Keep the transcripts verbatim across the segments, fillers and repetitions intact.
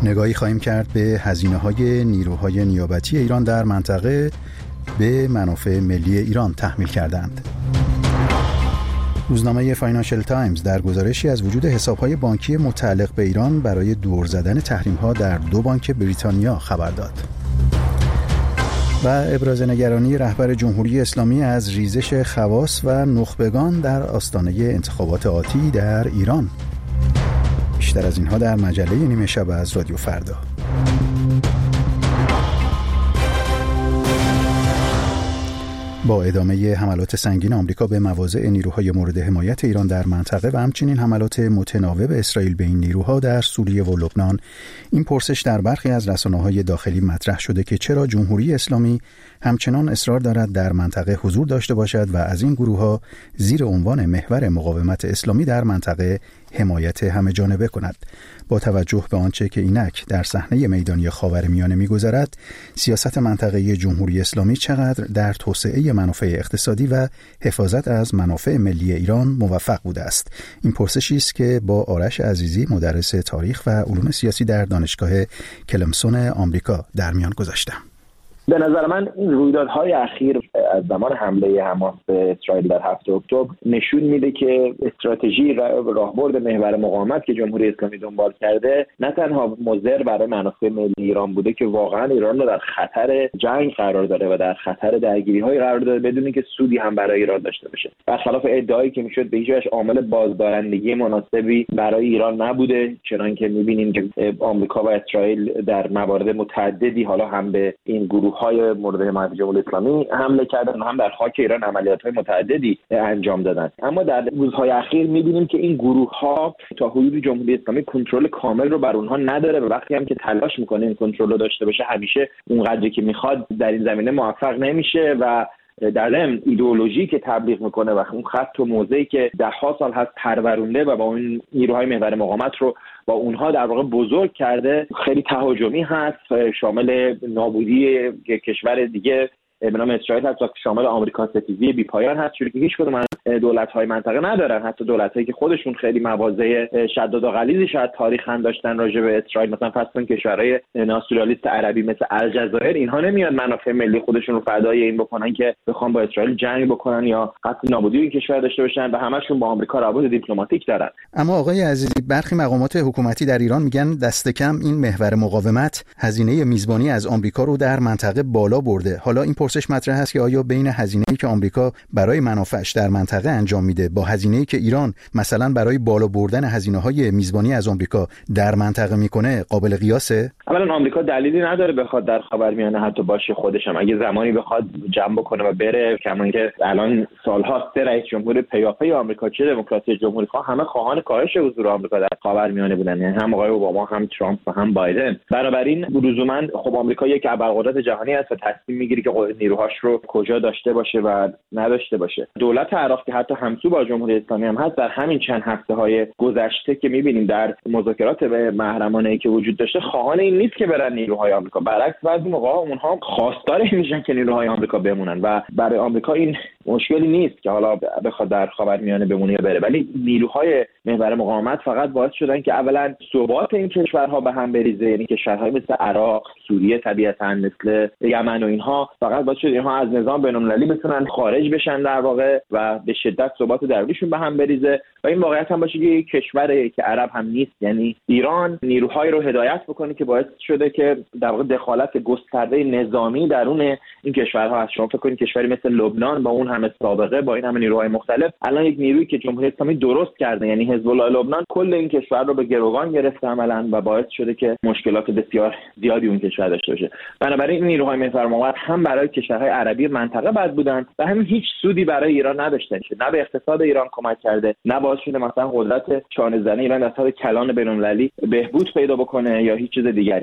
نگاهی خواهیم کرد به هزینه‌های نیروهای نیابتی ایران در منطقه به منافع ملی ایران تحمیل کردند. روزنامه فاینانشل تایمز در گزارشی از وجود حساب‌های بانکی متعلق به ایران برای دور زدن تحریم‌ها در دو بانک بریتانیا خبر داد. و ابراز نگرانی رهبر جمهوری اسلامی از ریزش خواص و نخبگان در آستانه انتخابات آتی در ایران. بیشتر از اینها در مجله نیمه شب از رادیو فردا. با ادامه حملات سنگین آمریکا به مواضع نیروهای مورد حمایت ایران در منطقه و همچنین حملات متناوب اسرائیل به این نیروها در سوریه و لبنان، این پرسش در برخی از رسانه‌های داخلی مطرح شده که چرا جمهوری اسلامی همچنان اصرار دارد در منطقه حضور داشته باشد و از این گروه‌ها زیر عنوان محور مقاومت اسلامی در منطقه حمایت همه‌جانبه کند. با توجه به آنچه که اینک در صحنه میدانی خاورمیانه می‌گذرد، سیاست منطقه‌ای جمهوری اسلامی چقدر در توسعه منافع اقتصادی و حفاظت از منافع ملی ایران موفق بوده است؟ این پرسشی است که با آرش عزیزی، مدرس تاریخ و علوم سیاسی در دانشگاه کلمسون آمریکا در میان گذاشتم. به نظر من این رویدادهای اخیر از زمان حمله حماس به اسرائیل در هفتم اکتبر نشون میده که استراتژی راهبرد محور مقاومت که جمهوری اسلامی دنبال کرده نه تنها مضر برای منافع ملی ایران بوده که واقعا ایران رو در خطر جنگ قرار داره و در خطر درگیری‌های قرار داره بدون اینکه سودی هم برای ایران داشته باشه. برخلاف ادعایی که میشد به هیچ وجه عامل بازدارندگی مناسبی برای ایران نبوده، چنانکه می‌بینیم که آمریکا و اسرائیل در موارد متعددی حالا هم به این گروه های مورد حمایت جمهوری اسلامی حمله کردن، هم در خاک ایران عملیات‌های متعددی انجام دادن. اما در روزهای اخیر می‌بینیم که این گروه‌ها تا حدودی جمهوری اسلامی کنترل کامل رو بر اونها نداره و وقتی هم که تلاش می‌کنه این کنترل رو داشته باشه همیشه اونقدری که می‌خواد در این زمینه موفق نمیشه و در ضمن ایدئولوژی که تبلیغ میکنه و اون خط و موضعی که ده ها سال هست پرورونده و با اون نیروهای محور مقاومت رو با اونها در واقع بزرگ کرده، خیلی تهاجمی هست، شامل نابودی کشور دیگه به نام اسرائیل هست و شامل آمریکا ستیزی بی‌پایان هست، چون که هیچ کدوم از دولت‌های منطقه ندارن، حتی دولت‌هایی که خودشون خیلی مواضع شداد و غلیظی شاید تاریخاً داشتن راجع به اسرائیل، مثلا فرض کن کشورهای ناسیونالیست عربی مثل الجزایر، اینها نمیاد منافع ملی خودشون رو فدای این بکنن که بخوام با اسرائیل جنگ بکنن یا قصد نابودی این کشور داشته باشن و همشون با آمریکا روابط دیپلماتیک دارن. اما آقای عزیزی، برخی مقامات حکومتی در ایران میگن دست کم این محور مقاومت هزینه میزبانی از آمریکا رو در منطقه بالا برده. حالا این پرسش مطرح است که آیا بین هزینه‌ای که آمریکا برای منافعش در منطقه انجام میده با هزینه‌ای که ایران مثلا برای بالا بردن هزینه‌های میزبانی از آمریکا در منطقه میکنه قابل قیاسه؟ اولا آمریکا دلیلی نداره بخواد در خاورمیانه حتی باشه، خودش هم اگه زمانی بخواد جمع بکنه و بره، کما اینکه الان سال‌هاست رئیس جمهور پیاپی آمریکا چه دموکراسی جمهوری خواه همه خواهان کاهش حضور آمریکا در خاورمیانه بودن، یعنی هم آقای اوباما هم ترامپ و هم بایدن. بنابراین لزوما خب آمریکا یک ابرقدرت جهانی است و تصمیم میگیره که نیروهاش رو کجا داشته باشه و نداشته باشه. دولت عراق که حتی همسو با جمهوری اسلامی هم هست، در همین چند هفته‌های گذشته که می‌بینیم در مذاکرات محرمانه‌ای که وجود داشته خواهان این نیست که برن نیروهای آمریکا، برعکس بعضی موقع‌ها اونها خواستار این میشن که نیروهای آمریکا بمونن و برای آمریکا این مشکلی نیست که حالا بخواد در خاورمیانه بمونه یا بره، ولی نیروهای محور مقاومت فقط باعث شدن که اولا ثبات این کشورها به هم بریزه، یعنی کشورهای مثل عراق، سوریه طبیعتاً، مثل یمن و اینها فقط باعث شد اینها از نظام بین‌المللی بتونن خارج بشن در واقع و به شدت ثبات درونیشون به هم بریزه و این واقعیت هم باشه که یک کشوری که عرب هم نیست، یعنی ایران نیروهایی رو هدایت بکنه که باعث شده که در واقع دخالت گسترده نظامی درون این کشورها هست. شما فکر کنید کشوری مثل لبنان با اون همه سابقه با این همه نیروهای مختلف الان یک نیرویی که جمهوری اسلامی درست کرده، یعنی حزب الله لبنان، کل این کشور رو به گروگان گرفته عملاً و باعث شده که مشکلات بسیار زیادی اون کشور داشته باشه. بنابراین این نیروهای محور مقاومت هم برای کشورهای عربی منطقه بد بودن و همین هیچ سودی برای ایران نداشته، نه به اقتصاد ایران کمک کرده، نه باعث شده مثلا قدرت شانه‌زنی ایران در سطح کلان بین‌المللی بهبود پیدا بکنه یا هیچ چیز دیگری.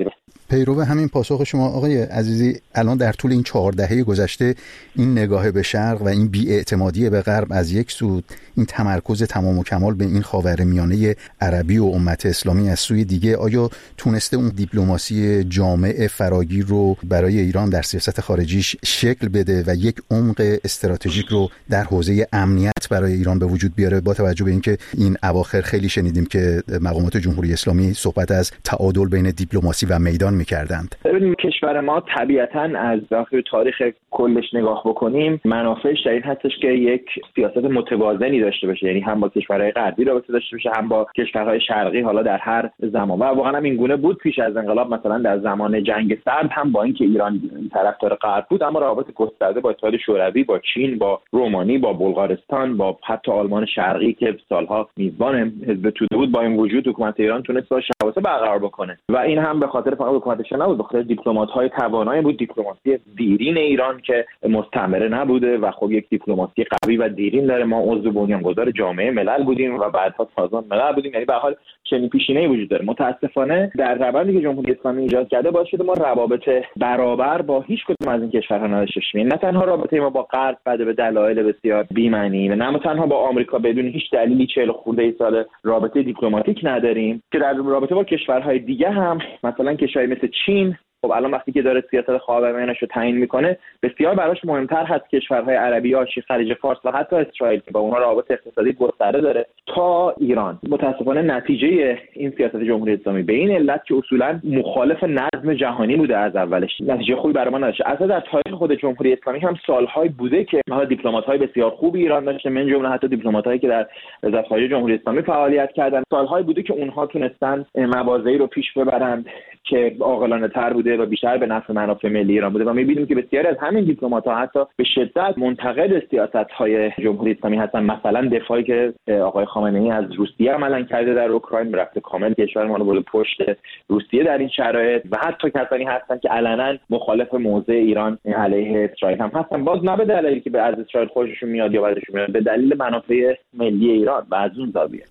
پیرو همین پاسخ شما آقای عزیزی، الان در طول این چهار دهه گذشته این نگاه به شرق و این بی‌اعتمادی به غرب از یک سو، این تمرکز تمام و کمال به این خاورمیانه عربی و امت اسلامی از سوی دیگه، آیا تونسته اون دیپلماسی جامع فراگیر رو برای ایران در سیاست خارجیش شکل بده و یک عمق استراتژیک رو در حوزه امنیت برای ایران به وجود بیاره، با توجه به اینکه این اواخر خیلی شنیدیم که مقامات جمهوری اسلامی صحبت از تعادل بین دیپلماسی و میدان می‌کردند؟ ببینیم کشور ما طبیعتاً از داخل تاریخ کلش نگاه بکنیم، منافعش در این هستش که یک سیاست متوازنی داشته باشه، یعنی هم با کشورهای غربی رابطه داشته باشه، هم با کشورهای شرقی، حالا در هر زمان. و واقعا هم این گونه بود پیش از انقلاب، مثلا در زمان جنگ سرد هم با اینکه ایران طرفدار غرب بود، اما روابط گسترده با اتحاد شوروی، با چین، با رومانی، با بلغارستان، با حتی آلمان شرقی که سالها میزبان حزب توده بود، با این وجود حکومت ایران تونست با شبکه برقرار بکنه. و این هم به خاطر فقط حکومتش نبود، به خاطر دیپلمات‌های توانایی بود، دیپلماسی دیرین ایران که مستعمره نبوده و خب یک دیپلماسی قوی و دیرین داره. ما عضو بنیانگذار جامعه ملل بودیم و بعدها سازمان ملل بودیم، یعنی به هر حال چنین پیشینه‌ای وجود داره. متاسفانه در روندی که جمهوری اسلامی ایجاد کرده باعث شده ما روابط برابر با هیچ کدوم از این کشورها نداشته باشیم. نه تنها رابطه ما با غرب بده به دلایل بسیار بی‌معنی، و نه تنها با آمریکا بدون هیچ دلیلی چهل خورده ای سال رابطه دیپلماتیک نداریم، که در رابطه با کشورهای دیگه هم، مثلا کشوری مثل چین، خب الان وقتی که داره سیاست خاورمیانه رو تعیین میکنه، بسیار براش مهمتر هست کشورهای عربی ها، خلیج فارس و حتی اسرائیل که با اونها روابط اقتصادی گسترده داره، تا ایران. متاسفانه نتیجه این سیاست جمهوری اسلامی به این علت که اصولا مخالف نظم جهانی بوده از اولش، نتیجه خوبی برای ما نداشته. اصلا در تاریخ خود جمهوری اسلامی هم سالهای بوده که حالا دیپلمات‌های بسیار خوبی ایران داشته، من جمله حتی دیپلمات‌هایی که در وزارت خارجه جمهوری اسلامی فعالیت کردن، سالهای بوده که اونها تونستن مواضعی رو پیش ببرند که عاقلانه‌تر بوده و بیشتر به نفع منافع ملی ایران بوده. و می‌بینیم که بسیاری از همین دیپلمات‌ها حتی به شدت منتقد سیاست‌های جمهوری اسلامی هستن. مثلا دفاعی که آقای خامنه‌ای از روسیه عملاً کرده در اوکراین، رفته کامل کشور ما رو برده پشت روسیه در این شرایط، و حتی کسانی هستن که علنا مخالف موضع ایران علیه اسرائیل هم هستن، باز نه به دلیلی که به از اسرائیل خوششون میاد یا بعدشون میاد، به دلیل منافع ملی ایران و از اون زاویه.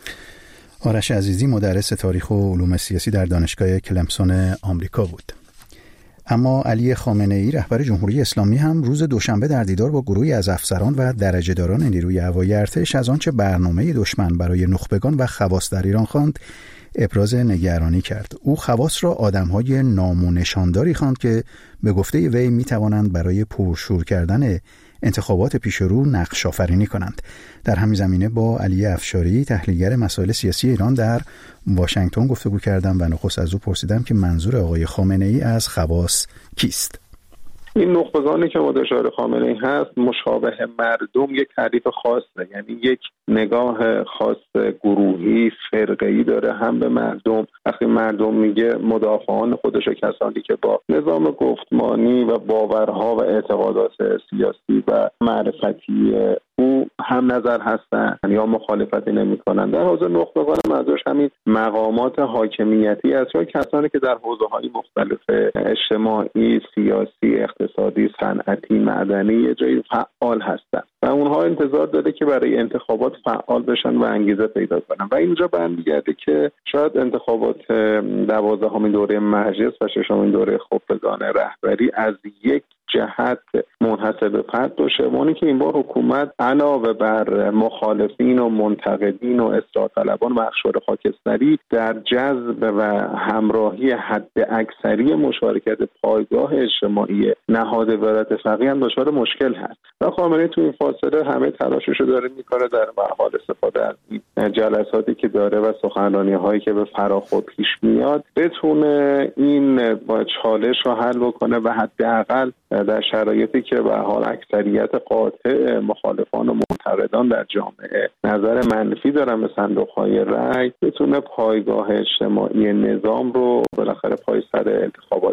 آرش عزیزی مدرس تاریخ و علوم سیاسی در دانشگاه کلمسون آمریکا بود. اما علی خامنه‌ای رهبر جمهوری اسلامی هم روز دوشنبه در دیدار با گروهی از افسران و درجه‌داران نیروی هوایی ارتش از آنچه برنامه دشمن برای نخبگان و خواص در ایران خواند ابراز نگرانی کرد. او خواص را آدم‌های نام و نشانداری خواند که به گفته وی می‌توانند برای پرشور کردن انتخابات پیش رو نقش آفرینی کنند. در همین زمینه با علی افشاری تحلیلگر مسائل سیاسی ایران در واشنگتن گفتگو کردم و نخست از او پرسیدم که منظور آقای خامنه‌ای از خواص کیست؟ این نخبگانی که مستشار خامنه‌ای هست مشابه مردم یک تعریف خاصه، یعنی یک نگاه خاص گروهی فرقه‌ای داره هم به مردم. وقتی مردم میگه مدافعان خودش و کسانی که با نظام گفتمانی و باورها و اعتقادات سیاسی و معرفتی او هم نظر هستن یا مخالفتی نمی‌کنن. در حوزه نخبگان منظورش همین مقامات حاکمیتی است یا کسانی که در حوزه‌های مختلف اجتماعی، سیاسی، اقتصادی، صنعتی، معدنی یه جایی فعال هستن و اونها انتظار داره که برای انتخابات فعال بشن و انگیزه پیدا کنن. و اینجا برمیگرده که شاید انتخابات دوازدهمین دوره مجلس و ششمین دوره خبرگان رهبری از یک جهت منحصر به فرد باشه، اونی که این بار حکومت علاوه بر مخالفین و منتقدین و اصلاح طلبان و اخشار خاکستری در جذب و همراهی حد اکثری مشارکت پایگاه اجتماعی نهاد ولایت فقیه هم دچار مشکل هست و خامنه‌ای تو این فاصله همه تلاششو داره میکنه در حال استفاده از این جلساتی که داره و سخنرانی هایی که به فراخور پیش میاد بتونه این با چالش رو حل بکنه و حداقل در شرایطی که به حال اکثریت قاطع مخالفان و منتقدان در جامعه نظر منفی دارن به صندوق‌های رأی، بتونه پایگاه اجتماعی نظام رو بالاخره پای سر انتخابات بیاره.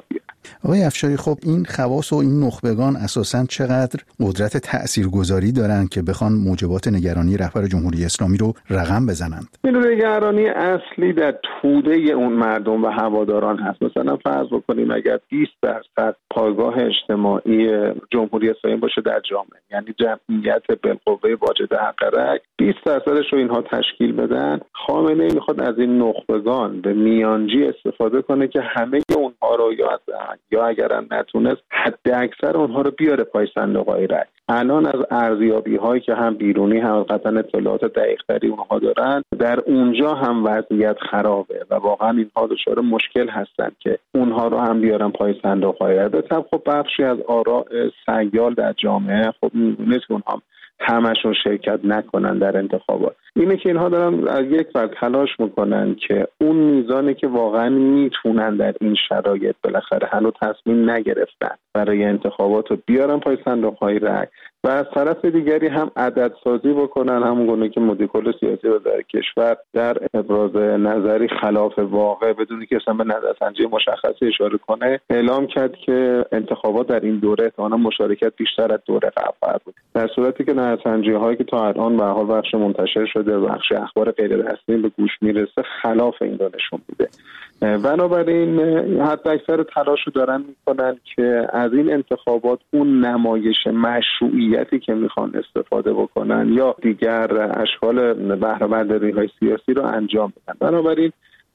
آقای افشاری، خب این خواص و این نخبگان اساساً چقدر قدرت تاثیرگذاری دارن که بخوان موجبات نگرانی رهبر جمهوری اسلامی رو رقم بزنند؟ این نگرانی اصلی در توده اون مردم و هواداران هست. مثلا فرض بکنیم اگر بیست درصد پایگاه اجتماعی جمهوری اسلامی باشه در جامعه، یعنی جمعیت بالقوه واجد حق رأی بیست درصدش رو اینها تشکیل بدن، خامنه‌ای میخواد از این نخبگان به میانجی استفاده کنه که همه اونها رو یا یا اگر نتونست حد اکثر اونها رو بیاره پای صندوق‌های رأی. الان از ارزیابی‌هایی که هم بیرونی هم قطعا اطلاعات دقیق‌تری اونها دارن، در اونجا هم وضعیت خرابه و واقعا اینها دچار مشکل هستن که اونها رو هم بیارن پای صندوق‌های رأی. خب بخشی از آراء سیال در جامعه خب نیست که اونها همشون شرکت نکنن در انتخابات. اینه که اینها دارن از یک ور تلاش میکنن که اون میزانی که واقعا میتونن در این شرایط بالاخره هنوز تصمیم نگرفتن برای انتخابات رو بیارن پای صندوق‌های رأی و از طرف دیگری هم عدد سازی بکنن، همون گونه که مدیر کل سیاسی در کشور در ابراز نظری خلاف واقع بدون که اصلا به نظرسنجی مشخصی اشاره کنه اعلام کرد که انتخابات در این دوره احتمالاً مشارکت بیشتر از دوره قبل خواهد بود، در صورتی که نظرسنجی هایی که تا الان به هر حال بخش منتشر شده بخش اخبار غیر رسمی به گوش میرسه خلاف این رو نشون میده. بنابراین حتی اکثر تلاش رو دارن میکنن که از این انتخابات اون نمایش مشروعیتی که میخوان استفاده بکنن یا دیگر اشکال بهره برداری های سیاسی رو انجام بدن. بنابراین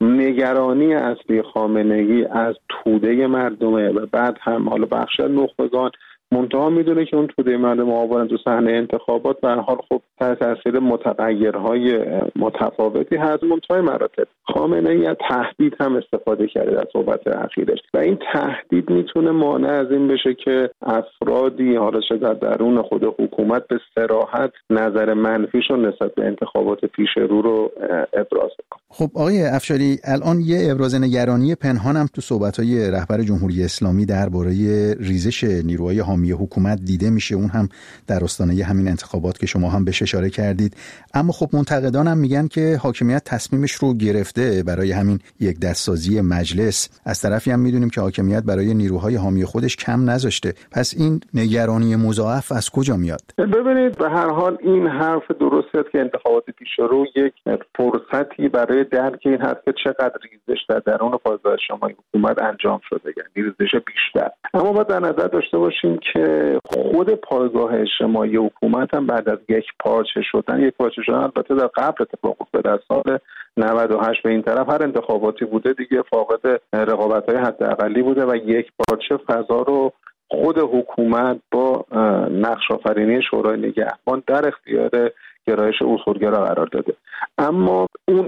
نگرانی اصلی خامنه‌ای از توده مردمه و بعد هم حالا بخش نخبگان منتها میدونه که اون توده مردم آوارن تو صحنه انتخابات به هر حال خب تحت تاثیر متغیرهای متفاوتی هست. منتهای مراتب خامنه‌ای از تهدید هم استفاده کرده در صحبت اخیرش و این تهدید میتونه مانع از این بشه که افرادی حالا چه در درون خود حکومت به صراحت نظر منفیشون نسبت به انتخابات پیش رو رو ابراز کنه. خب آقای افشاری، الان یه ابراز نگرانی پنهان هم تو صحبت‌های رهبر جمهوری اسلامی درباره ریزش نیروهای حامی حکومت دیده میشه، اون هم در آستانه همین انتخابات که شما هم بهش اشاره کردید. اما خب منتقدان هم میگن که حاکمیت تصمیمش رو گرفته برای همین یک دستسازی مجلس، از طرفی هم میدونیم که حاکمیت برای نیروهای حامی خودش کم نذاشته. پس این نگرانی مضاعف از کجا میاد؟ ببینید به هر حال این حرف درستی است که انتخابات پیش رو یک فرصتی برای درک این هست که چقدر ریزش در درون پایگاه اجتماعی حکومت انجام شده، یعنی ریزش بیشتر. اما باید در نظر داشته باشیم که خود پایگاه اجتماعی حکومت هم بعد از یک پارچه شدن یک پارچه شدن البته در قبل اتفاق افتاده، در سال نود و هشت به این طرف هر انتخاباتی بوده دیگه فاقد رقابت‌های حداقلی بوده و یک پارچه فضا رو خود حکومت با نقش آفرینی شورای نگهبان در اختیار گرایش اصولگرا قرار داده. اما اون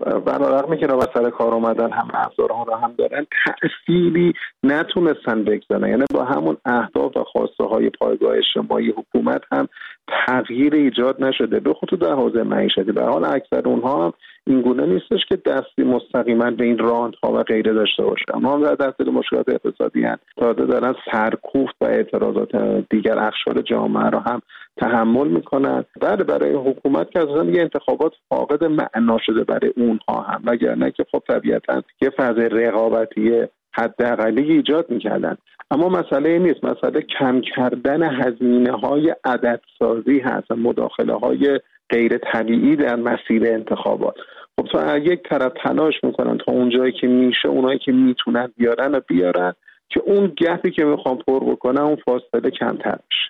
برای که را سر کار آمدن هم افزارها را هم دارن تأثیری نتونستن بگذارن، یعنی با همون اهداف و خواسته های پایگاه اجتماعی حکومت هم تغییر ایجاد نشده، به خصوص در حوزه معیشتی. به حال اکثر اونها هم این گونه نیستش که دستی مستقیما به این راندها و غیره داشته باشه، اما در دست مشکلات اقتصادی هستند، تازه دارن سرکوفت و اعتراضات دیگر اقشار جامعه را هم تحمل میکنن. بعد برای حکومت که اصلا یه انتخابات فاقد معنا شده برای اونها هم، وگرنه که خب طبیعتاً یه فضای رقابتی حداقلی ایجاد میکردن. اما مسئله این نیست، مسئله کم کردن هزینه‌های عددسازی هست، مداخله های غیر طبیعی در مسیر انتخابات. خب تا یک طرف تلاش میکنن تا اونجایی که میشه اونایی که میتونن بیارن و بیارن که اون گپی که میخوان پر بکنن اون فاصله کمتر بشه.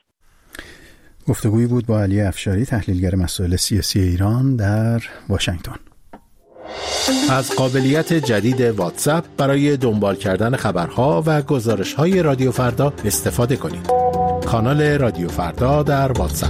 گفتگویی بود با علی افشاری، تحلیلگر مسائل سیاسی ایران در واشنگتن. از قابلیت جدید واتساپ برای دنبال کردن خبرها و گزارش‌های رادیو فردا استفاده کنید. کانال رادیو فردا در واتساپ.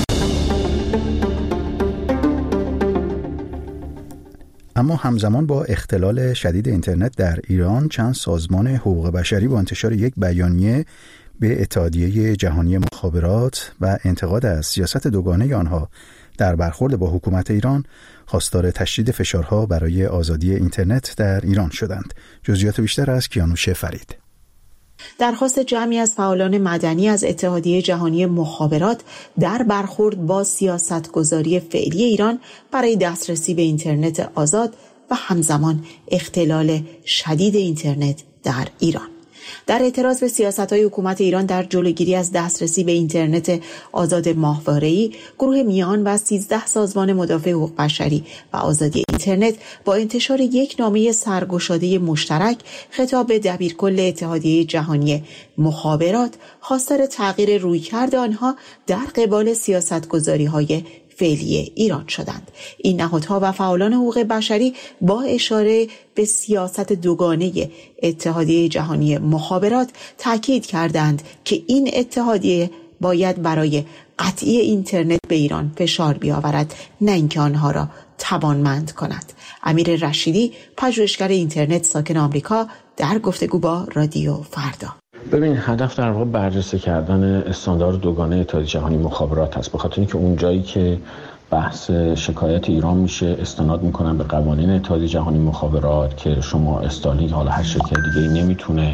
اما همزمان با اختلال شدید اینترنت در ایران، چند سازمان حقوق بشری با انتشار یک بیانیه به اتحادیه جهانی مخابرات و انتقاد از سیاست دوگانه آنها در برخورد با حکومت ایران خواستار تشدید فشارها برای آزادی اینترنت در ایران شدند. جزئیات بیشتر از کیانوش فرید. درخواست جمعی از فعالان مدنی از اتحادیه جهانی مخابرات در برخورد با سیاستگذاری فعلی ایران برای دسترسی به اینترنت آزاد و همزمان اختلال شدید اینترنت در ایران. در اعتراض به سیاست‌های حکومت ایران در جلوگیری از دسترسی به اینترنت آزاد ماهواره‌ای، گروه میان و سیزده سازمان مدافع حقوق بشری و آزادی اینترنت با انتشار یک نامه سرگشاده مشترک خطاب به دبیرکل اتحادیه جهانی مخابرات خواستار تغییر رویکرد آنها در قبال سیاست‌گذاری‌های فعلی ایران شدند. این نهادها و فعالان حقوق بشری با اشاره به سیاست دوگانه اتحادیه جهانی مخابرات تاکید کردند که این اتحادیه باید برای قطعی اینترنت به ایران فشار بیاورد، نه اینکه آنها را توانمند کند. امیر رشیدی، پژوهشگر اینترنت ساکن آمریکا، در گفتگو با رادیو فردا: ببین، هدف در واقع برجسته کردن استاندارد دوگانه اتحادیه جهانی مخابرات هست، به خاطر اینکه اون جایی که بحث شکایت ایران میشه استناد میکنن به قوانین اتحادیه جهانی مخابرات که شما استارلینک، حالا هر شرکت دیگه نمیتونه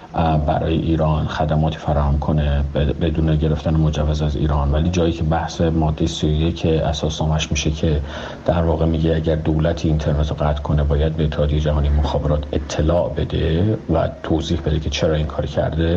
برای ایران خدماتی فراهم کنه بدون گرفتن مجوز از ایران. ولی جایی که بحث ماده سی و یک که اساسنامه‌اش میشه که در واقع میگه اگر دولت اینترنت رو قطع کنه باید به اتحادیه جهانی مخابرات اطلاع بده و توضیح بده که چرا این کار کرده،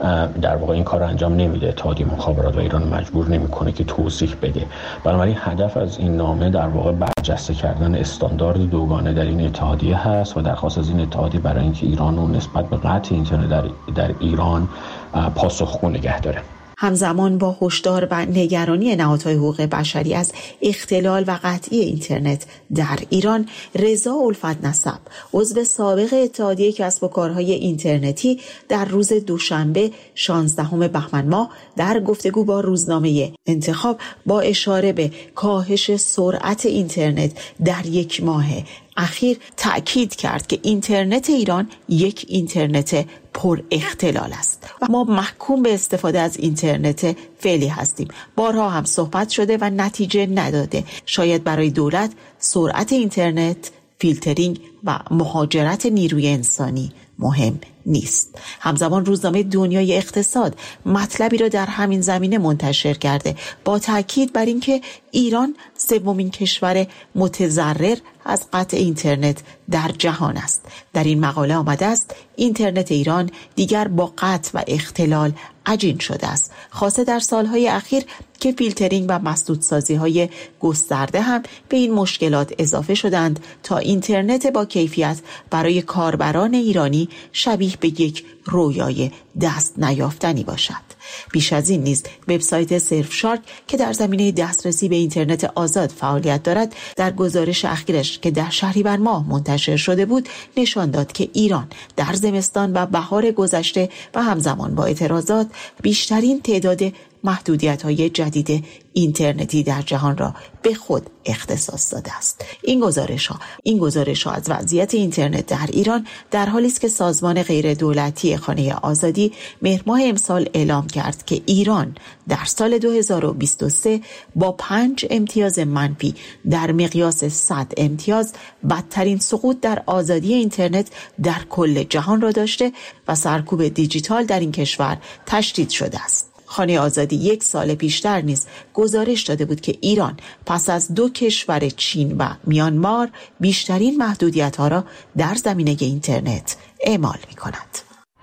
در واقع این کار انجام نمیده. اتحادیه مخابرات و ایران مجبور نمیکنه که توضیح بده. بنابراین هدف از این نامه در واقع برجسته کردن استاندارد دوگانه در این اتحادیه هست و درخواست از این اتحادیه برای اینکه ایران رو نسبت به قطع اینترنت در در ایران پاسخگو نگه داره. همزمان با هشدار و نگرانی نهادهای حقوق بشری از اختلال و قطعی اینترنت در ایران، رضا الفت نسب، عضو سابق اتحادیه کسب و کارهای اینترنتی، در روز دوشنبه شانزدهم بهمن ماه در گفتگو با روزنامه انتخاب با اشاره به کاهش سرعت اینترنت در یک ماه اخیر تأکید کرد که اینترنت ایران یک اینترنت پر اختلال است و ما محکوم به استفاده از اینترنت فعلی هستیم. بارها هم صحبت شده و نتیجه نداده. شاید برای دولت سرعت اینترنت، فیلترینگ و مهاجرت نیروی انسانی مهم نیست. همزمان روزنامه دنیای اقتصاد مطلبی را در همین زمینه منتشر کرده با تاکید بر اینکه ایران سومین کشور متضرر از قطع اینترنت در جهان است. در این مقاله آمده است اینترنت ایران دیگر با قطع و اختلال عجین شده است، خاصه در سالهای اخیر که فیلترینگ و مسدودسازی های گسترده هم به این مشکلات اضافه شدند تا اینترنت با کیفیت برای کاربران ایرانی شبیه به یک رویای دست نیافتنی باشد. بیش از این نیز وبسایت سرف شارک که در زمینه دسترسی به اینترنت آزاد فعالیت دارد، در گزارش اخیرش که در شهریور ماه منتشر شده بود نشان داد که ایران در زمستان و بهار گذشته و همزمان با اعتراضات بیشترین تعداد محدودیت‌های جدید اینترنتی در جهان را به خود اختصاص داده است. این گزارش‌ها این گزارش‌ها از وضعیت اینترنت در ایران در حالی است که سازمان غیر دولتی خانه آزادی مهر ماه امسال اعلام کرد که ایران در سال دو هزار و بیست و سه با پنج امتیاز منفی در مقیاس صد امتیاز بدترین سقوط در آزادی اینترنت در کل جهان را داشته و سرکوب دیجیتال در این کشور تشدید شده است. خانه آزادی یک سال پیشتر نیز گزارش داده بود که ایران پس از دو کشور چین و میانمار بیشترین محدودیت‌ها را در زمینه اینترنت اعمال می‌کند.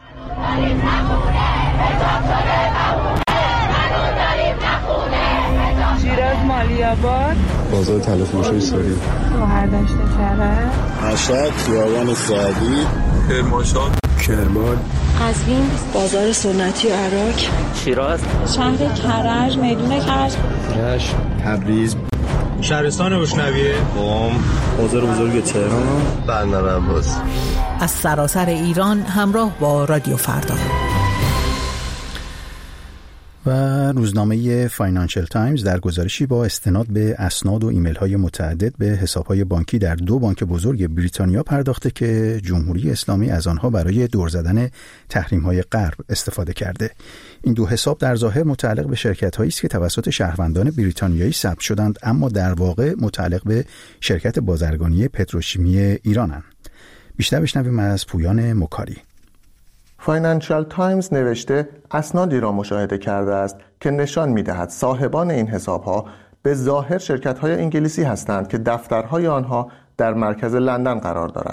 شیراز مالی‌آباد، بازار تلفروشی سوری، شهردشت کرج، مشهد، خیابان سعدی، کرمانشاه، کرمان، قزوین، بازار سنتی عراق، شیراز، شهر کرج، میدون کرج، رشت، تبریز، شهرستان روشنویه، قم، بازار بزرگ تهران، بندر عباس. از سراسر ایران همراه با رادیو فردا. و روزنامه فاینانشل تایمز در گزارشی با استناد به اسناد و ایمیل های متعدد به حساب های بانکی در دو بانک بزرگ بریتانیا پرداخته که جمهوری اسلامی از آنها برای دور زدن تحریم های غرب استفاده کرده. این دو حساب در ظاهر متعلق به شرکت هایی است که توسط شهروندان بریتانیایی ثبت شدند، اما در واقع متعلق به شرکت بازرگانی پتروشیمی ایرانند. بیشتر بشنویم از پویان مکاری. فاینانشل تایمز نوشته اسنادی را مشاهده کرده است که نشان می‌دهد صاحبان این حساب‌ها به ظاهر شرکت‌های انگلیسی هستند که دفترهای آنها در مرکز لندن قرار دارد،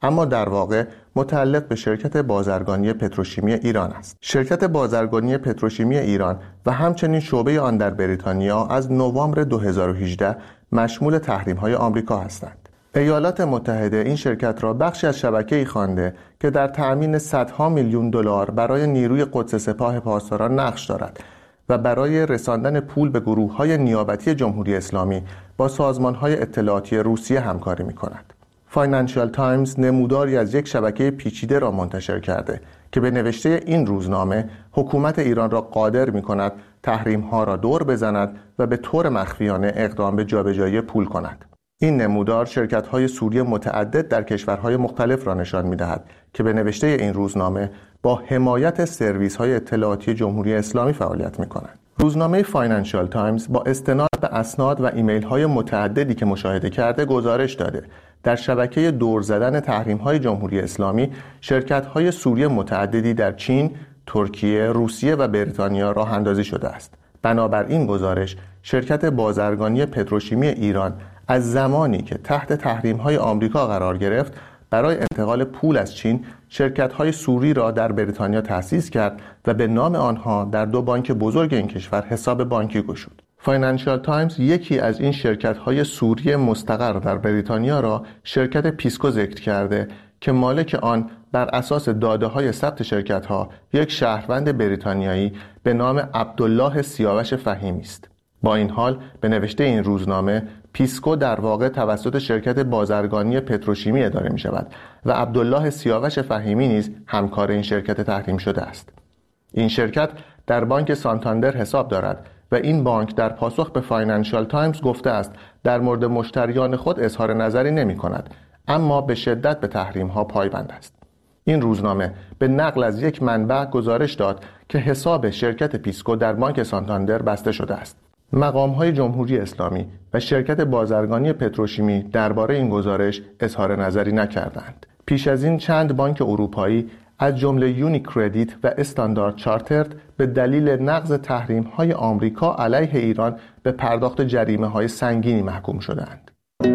اما در واقع متعلق به شرکت بازرگانی پتروشیمی ایران است. شرکت بازرگانی پتروشیمی ایران و همچنین شعبه آن در بریتانیا از نوامبر دو هزار و هجده مشمول تحریم‌های آمریکا هستند. ایالات متحده این شرکت را بخشی از شبکه‌ای خوانده که در تأمین صدها میلیون دلار برای نیروی قدس سپاه پاسداران نقش دارد و برای رساندن پول به گروه‌های نیابتی جمهوری اسلامی با سازمان‌های اطلاعاتی روسیه همکاری می‌کند. فاینانشال تایمز نموداری از یک شبکه پیچیده را منتشر کرده که به نوشته این روزنامه حکومت ایران را قادر می‌کند تحریم‌ها را دور بزند و به طور مخفیانه اقدام به جابجایی پول کند. این نمودار شرکت‌های سوری متعدد در کشورهای مختلف را نشان می‌دهد که به نوشته این روزنامه با حمایت سرویس‌های اطلاعاتی جمهوری اسلامی فعالیت می‌کنند. روزنامه فاینانشال تایمز با استناد به اسناد و ایمیل‌های متعددی که مشاهده کرده گزارش داده در شبکه دور زدن تحریم‌های جمهوری اسلامی شرکت‌های سوری متعددی در چین، ترکیه، روسیه و بریتانیا راه اندازی شده است. بنابراین گزارش شرکت بازرگانی پتروشیمی ایران از زمانی که تحت تحریم‌های آمریکا قرار گرفت برای انتقال پول از چین شرکت‌های سوری را در بریتانیا تأسیس کرد و به نام آنها در دو بانک بزرگ این کشور حساب بانکی گشود. فاینانشال تایمز یکی از این شرکت‌های سوری مستقر در بریتانیا را شرکت پیسکو ذکر کرده که مالک آن بر اساس داده‌های ثبت شرکت‌ها یک شهروند بریتانیایی به نام عبدالله سیاوش فهیمی است. با این حال به نوشته این روزنامه پیسکو در واقع توسط شرکت بازرگانی پتروشیمی اداره می شود و عبدالله سیاوش فهیمی نیز همکار این شرکت تحریم شده است. این شرکت در بانک سانتاندر حساب دارد و این بانک در پاسخ به فاینانشال تایمز گفته است در مورد مشتریان خود اظهار نظری نمی کند، اما به شدت به تحریم ها پایبند است. این روزنامه به نقل از یک منبع گزارش داد که حساب شرکت پیسکو در بانک سانتاندر بسته شده است. مقام‌های جمهوری اسلامی و شرکت بازرگانی پتروشیمی درباره این گزارش اظهار نظری نکردند. پیش از این چند بانک اروپایی از جمله یونی کردیت و استاندارد چارترد به دلیل نقض تحریم‌های آمریکا علیه ایران به پرداخت جریمه‌های سنگینی محکوم شدند.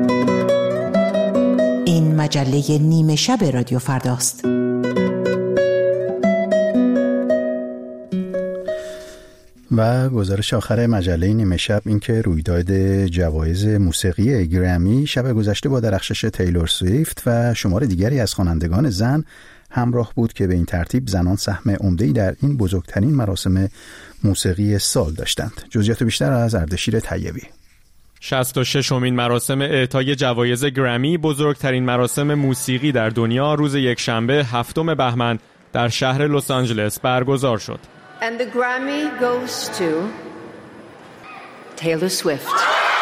این مجله نیمه شب رادیو فرداست. و گزارش آخر مجله نیمه شب این که رویداد جوایز موسیقی گرمی شب گذشته با درخشش تیلور سویفت و شمار دیگری از خوانندگان زن همراه بود که به این ترتیب زنان سهم عمده‌ای در این بزرگترین مراسم موسیقی سال داشتند. جزئیات بیشتر از اردشیر طیبی. شصت و ششمین مراسم اعطای جوایز گرمی، بزرگترین مراسم موسیقی در دنیا، روز یکشنبه هفتم بهمن در شهر لس آنجلس برگزار شد. And the Grammy goes to Taylor Swift.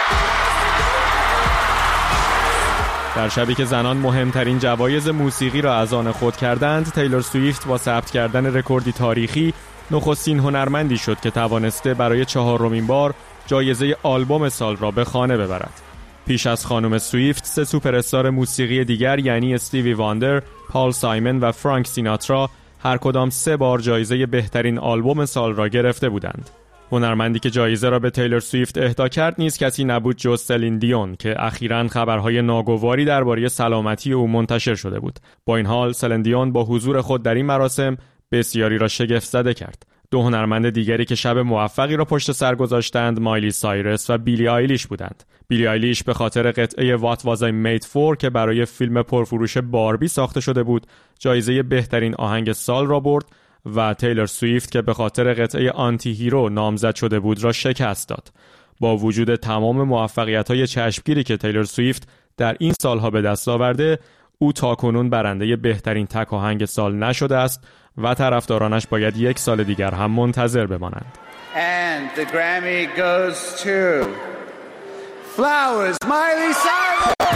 در شبی که زنان مهمترین جوایز موسیقی را از آن خود کردند، تیلور سویفت با ثبت کردن رکوردی تاریخی نخستین هنرمندی شد که توانسته برای چهارمین بار جایزه آلبوم سال را به خانه ببرد. پیش از خانم سویفت، سه سوپر استار موسیقی دیگر یعنی استیوی واندر، پال سایمن و فرانک سیناترا هر کدام سه بار جایزه بهترین آلبوم سال را گرفته بودند. هنرمندی که جایزه را به تیلور سویفت اهدا کرد نیز کسی نبود جز سلین دیون که اخیراً خبرهای ناگواری درباره سلامتی او منتشر شده بود. با این حال سلین دیون با حضور خود در این مراسم بسیاری را شگفت زده کرد. دو هنرمند دیگری که شب موفقی را پشت سر گذاشتند مایلی سایرس و بیلی آیلیش بودند. بیلی آیلیش به خاطر قطعه What Was I Made For که برای فیلم پرفروش باربی ساخته شده بود جایزه بهترین آهنگ سال را برد و تیلور سویفت که به خاطر قطعه آنتی هیرو نامزد شده بود را شکست داد. با وجود تمام موفقیت‌های چشمگیری که تیلور سویفت در این سالها به دست آورده، او تاکنون برنده بهترین تک آهنگ سال نشده است و طرفدارانش باید یک سال دیگر هم منتظر بمانند. And the Grammy goes to Flowers, Miley Cyrus.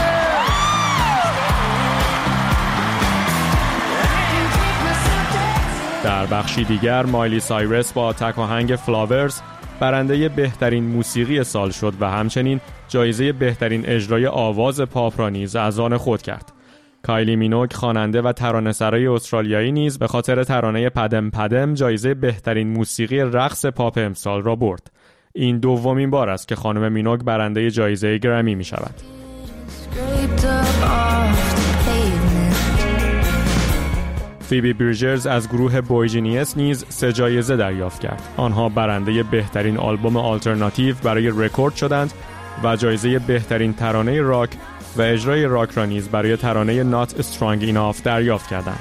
در بخشی دیگر مایلی سایرس با تک آهنگ فلاورز برنده بهترین موسیقی سال شد و همچنین جایزه بهترین اجرای آواز پاپ را نیز از آن خود کرد. کایلی مینوگ خواننده و ترانه‌سرای استرالیایی نیز به خاطر ترانه پدم پدم جایزه بهترین موسیقی رقص پاپ امسال را برد. این دومین بار است که خانم مینوگ برنده جایزه گرمی می شود. فیبی بریجرز از گروه بویجینیس نیز سه جایزه دریافت کرد. آنها برنده بهترین آلبوم آلترناتیو برای رکورد شدند و جایزه بهترین ترانه راک و اجرای راک را نیز برای ترانه Not Strong Enough دریافت کردند.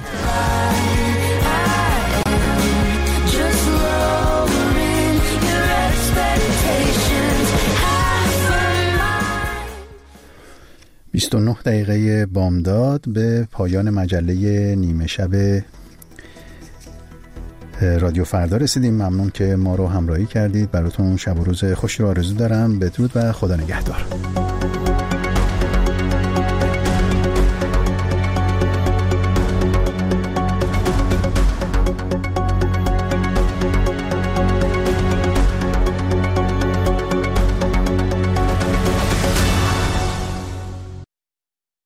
بیست و نه دقیقه بامداد به پایان مجله نیمه شب رادیو فردا رسیدیم. ممنون که ما رو همراهی کردید. براتون شب و روز خوشی رو آرزو دارم. بدرود و خدا نگهدار.